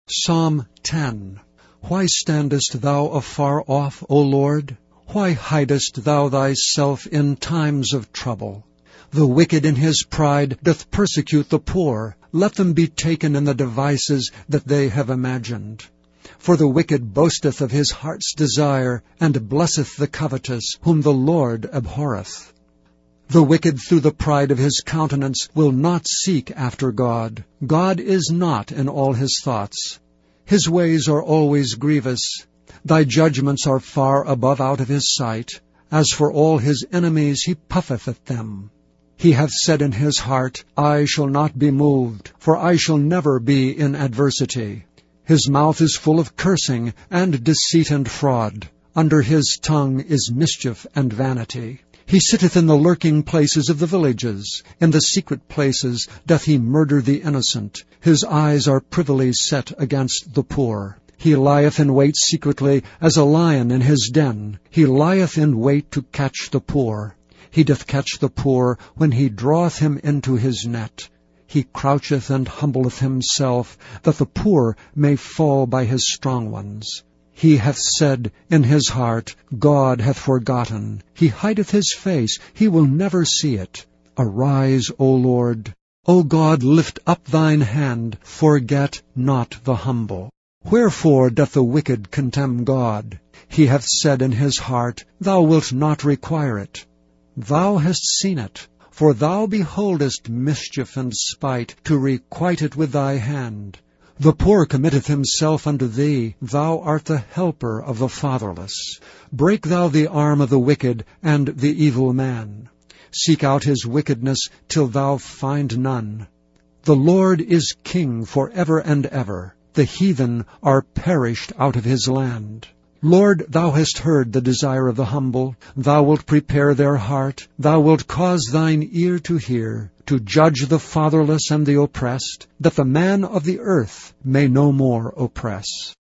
Psalm 10. Why standest thou afar off, O Lord? Why hidest thou thyself in times of trouble? The wicked in his pride doth persecute the poor. Let them be taken in the devices that they have imagined. For the wicked boasteth of his heart's desire, and blesseth the covetous, whom the Lord abhorreth. The wicked through the pride of his countenance will not seek after God. God is not in all his thoughts. His ways are always grievous. Thy judgments are far above out of his sight. As for all his enemies, he puffeth at them. He hath said in his heart, I shall not be moved, for I shall never be in adversity. His mouth is full of cursing, and deceit and fraud. Under his tongue is mischief and vanity. He sitteth in the lurking places of the villages. In the secret places doth he murder the innocent. His eyes are privily set against the poor. He lieth in wait secretly as a lion in his den. He lieth in wait to catch the poor. He doth catch the poor when he draweth him into his net. He croucheth and humbleth himself, that the poor may fall by his strong ones. He hath said in his heart, God hath forgotten. He hideth his face, he will never see it. Arise, O Lord. O God, lift up thine hand, forget not the humble. Wherefore doth the wicked contemn God? He hath said in his heart, Thou wilt not require it. Thou hast seen it, for thou beholdest mischief and spite, to requite it with thy hand. The poor committeth himself unto thee. Thou art the helper of the fatherless. Break thou the arm of the wicked and the evil man. Seek out his wickedness till thou find none. The Lord is king for ever and ever. The heathen are perished out of his land. Lord, thou hast heard the desire of the humble. Thou wilt prepare their heart. Thou wilt cause thine ear to hear, to judge the fatherless and the oppressed, that the man of the earth may no more oppress.